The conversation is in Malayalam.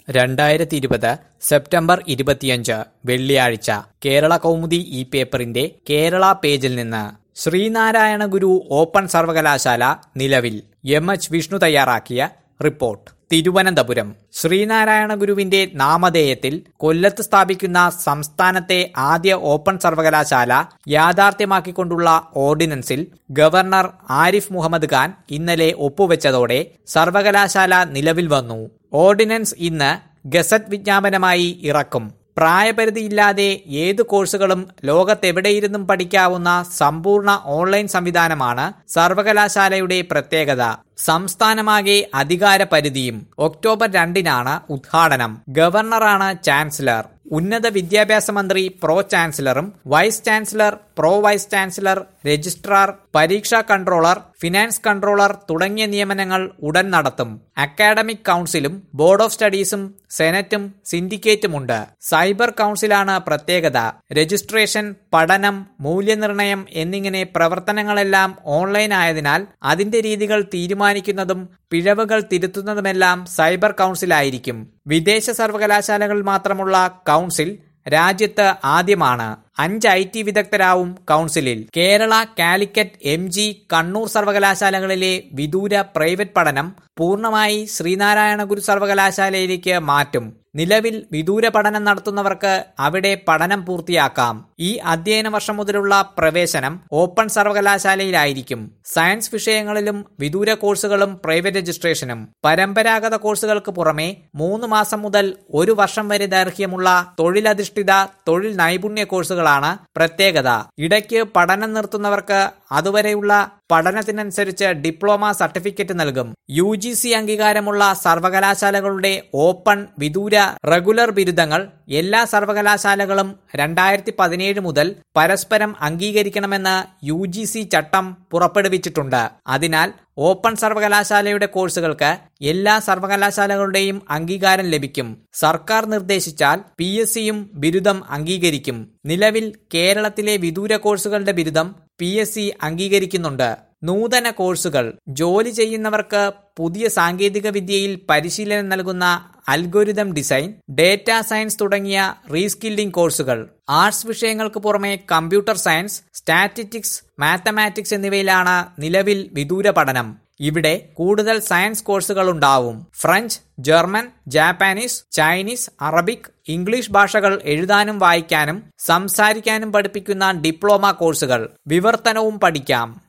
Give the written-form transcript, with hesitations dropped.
2020 സെപ്റ്റംബർ 25 വെള്ളിയാഴ്ച കേരള കൗമുദി ഈ പേപ്പറിന്റെ കേരള പേജിൽ നിന്ന് ശ്രീനാരായണ ഗുരു ഓപ്പൺ സർവകലാശാല നിലവിൽ എം.എച്ച്. വിഷ്ണു തയ്യാറാക്കിയ റിപ്പോർട്ട്. തിരുവനന്തപുരം ശ്രീനാരായണ ഗുരുവിന്റെ നാമധേയത്തിൽ കൊല്ലത്ത് സ്ഥാപിക്കുന്ന സംസ്ഥാനത്തെ ആദ്യ ഓപ്പൺ സർവകലാശാല യാഥാർത്ഥ്യമാക്കിക്കൊണ്ടുള്ള ഓർഡിനൻസിൽ ഗവർണർ ആരിഫ് മുഹമ്മദ് ഖാൻ ഇന്നലെ ഒപ്പുവെച്ചതോടെ സർവകലാശാല നിലവിൽ വന്നു. ഓർഡിനൻസ് ഇന്ന് ഗസറ്റ് വിജ്ഞാപനമായി ഇറക്കും. പ്രായപരിധിയില്ലാതെ ഏതു കോഴ്സുകളും ലോകത്തെവിടെയിരുന്നും പഠിക്കാവുന്ന സമ്പൂർണ്ണ ഓൺലൈൻ സംവിധാനമാണ് സർവകലാശാലയുടെ പ്രത്യേകത. സംസ്ഥാനമാകെ അധികാര പരിധിയും. ഒക്ടോബർ 2-നാണ് ഉദ്ഘാടനം. ഗവർണറാണ് ചാൻസലർ. ഉന്നത വിദ്യാഭ്യാസ മന്ത്രി പ്രോ ചാൻസലറും vice chancellor, pro vice chancellor, registrar, പരീക്ഷാ കൺട്രോളർ, ഫിനാൻസ് കൺട്രോളർ തുടങ്ങിയ നിയമനങ്ങൾ ഉടൻ നടത്തും. അക്കാഡമിക് കൗൺസിലും ബോർഡ് ഓഫ് സ്റ്റഡീസും സെനറ്റും സിൻഡിക്കേറ്റുമുണ്ട്. സൈബർ കൗൺസിലാണ് പ്രത്യേകത. രജിസ്ട്രേഷൻ, പഠനം, മൂല്യനിർണയം എന്നിങ്ങനെ പ്രവർത്തനങ്ങളെല്ലാം ഓൺലൈൻ ആയതിനാൽ അതിന്റെ രീതികൾ തീരുമാനിക്കുന്നതും പിഴവുകൾ തിരുത്തുന്നതുമെല്ലാം സൈബർ കൗൺസിലായിരിക്കും. വിദേശ സർവകലാശാലകൾ മാത്രമുള്ള കൗൺസിൽ രാജ്യത്ത് ആദ്യമാണ്. 5 IT വിദഗ്ധരാവും കൗൺസിലിൽ. കേരള, കാലിക്കറ്റ്, MG, കണ്ണൂർ സർവകലാശാലകളിലെ വിദൂര പ്രൈവറ്റ് പഠനം പൂർണ്ണമായി ശ്രീനാരായണ ഗുരു സർവകലാശാലയിലേക്ക് മാറ്റും. നിലവിൽ വിദൂര പഠനം നടത്തുന്നവർക്ക് അവിടെ പഠനം പൂർത്തിയാക്കാം. ഈ അധ്യയന വർഷം മുതലുള്ള പ്രവേശനം ഓപ്പൺ സർവകലാശാലയിലായിരിക്കും. സയൻസ് വിഷയങ്ങളിലും വിദൂര കോഴ്സുകളും പ്രൈവറ്റ് രജിസ്ട്രേഷനും. പരമ്പരാഗത കോഴ്സുകൾക്ക് പുറമെ 3 മാസം മുതൽ 1 വർഷം വരെ ദൈർഘ്യമുള്ള തൊഴിലധിഷ്ഠിത തൊഴിൽ നൈപുണ്യ കോഴ്സുകളാണ് പ്രത്യേകത. ഇടയ്ക്ക് പഠനം നിർത്തുന്നവർക്ക് അതുവരെയുള്ള പഠനത്തിനനുസരിച്ച് ഡിപ്ലോമ സർട്ടിഫിക്കറ്റ് നൽകും. UGC അംഗീകാരമുള്ള സർവകലാശാലകളുടെ ഓപ്പൺ, വിദൂര, റെഗുലർ ബിരുദങ്ങൾ എല്ലാ സർവകലാശാലകളും 2017 മുതൽ പരസ്പരം അംഗീകരിക്കണമെന്ന് UGC ചട്ടം പുറപ്പെടുവിച്ചിട്ടുണ്ട്. അതിനാൽ ഓപ്പൺ സർവകലാശാലയുടെ കോഴ്സുകൾക്ക് എല്ലാ സർവകലാശാലകളുടെയും അംഗീകാരം ലഭിക്കും. സർക്കാർ നിർദ്ദേശിച്ചാൽ PSCയും ബിരുദം അംഗീകരിക്കും. നിലവിൽ കേരളത്തിലെ വിദൂര കോഴ്സുകളുടെ ബിരുദം PSC അംഗീകരിക്കുന്നുണ്ട്. നൂതന കോഴ്സുകൾ. ജോലി ചെയ്യുന്നവർക്ക് പുതിയ സാങ്കേതിക വിദ്യയിൽ പരിശീലനം നൽകുന്ന അൽഗോരിതം ഡിസൈൻ, ഡേറ്റ സയൻസ് തുടങ്ങിയ റീസ്കില്ലിംഗ് കോഴ്സുകൾ. ആർട്സ് വിഷയങ്ങൾക്ക് പുറമെ കമ്പ്യൂട്ടർ സയൻസ്, സ്റ്റാറ്റിസ്റ്റിക്സ്, മാത്തമാറ്റിക്സ് എന്നിവയിലാണ് നിലവിൽ വിദൂര പഠനം. ഇവിടെ കൂടുതൽ സയൻസ് കോഴ്സുകൾ ഉണ്ടാവും. French, German, Japanese, Chinese, Arabic, English ഭാഷകൾ എഴുതാനും വായിക്കാനും സംസാരിക്കാനും പഠിപ്പിക്കുന്ന ഡിപ്ലോമ കോഴ്സുകൾ. വിവർത്തനവും പഠിക്കാം.